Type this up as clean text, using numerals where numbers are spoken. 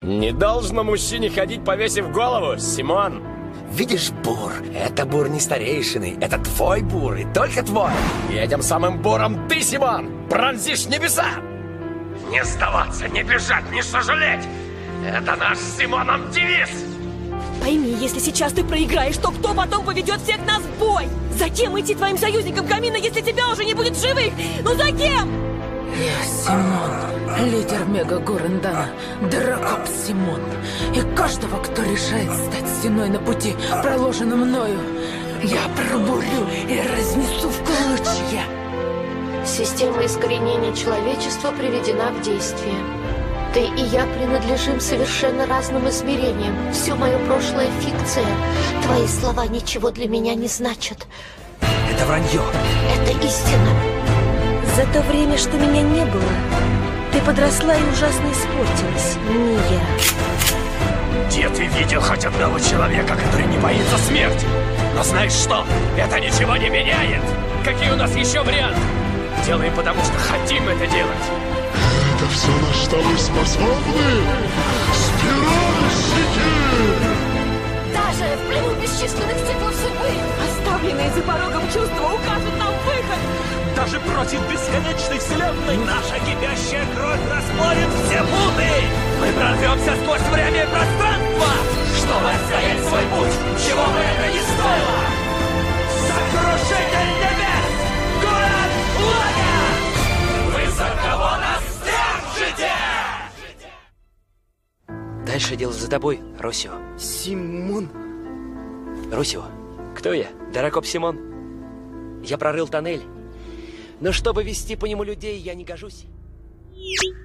Не должно мужчине ходить, повесив голову, Симон. Видишь, Бур, это Бур не старейшины, это твой Бур, и только твой. И этим самым Буром ты, Симон, пронзишь небеса. Не сдаваться, не бежать, не сожалеть. Это наш с Симоном девиз. Пойми, если сейчас ты проиграешь, то кто потом поведет всех нас в бой? Зачем идти твоим союзникам Камина, если тебя уже не будет живых? Ну за кем? Я Симон, лидер Мега-Гурандана, Дракоп Симон. И каждого, кто решает стать стеной на пути, проложенном мною, я пробурю и разнесу в клочья. Система искоренения человечества приведена в действие. Ты и я принадлежим совершенно разным измерениям. Все мое прошлое — фикция. Твои слова ничего для меня не значат. Это вранье. Это истина. За то время, что меня не было, ты подросла и ужасно испортилась, Мия. Где ты видел хоть одного человека, который не боится смерти? Но знаешь что? Это ничего не меняет. Какие у нас еще варианты? Делаем потому, что хотим это делать. Это все, на что мы способны? Спиральщики! Даже в плену бесчисленных циклов судьбы Оставленные за порогом чувства укажут нам выход. Даже против бесконечной вселенной наша кипящая кровь распорит все путы! Мы прорвемся сквозь время и пространство, чтобы отстоять свой путь, чего бы это ни стоило! Сокрушитель небес! Город Лага! Вы за кого нас держите? Дальше дело за тобой, Росио. Симон? Росио, кто я? Дракоп Симон. Я прорыл тоннель. Но чтобы вести по нему людей, я не гожусь.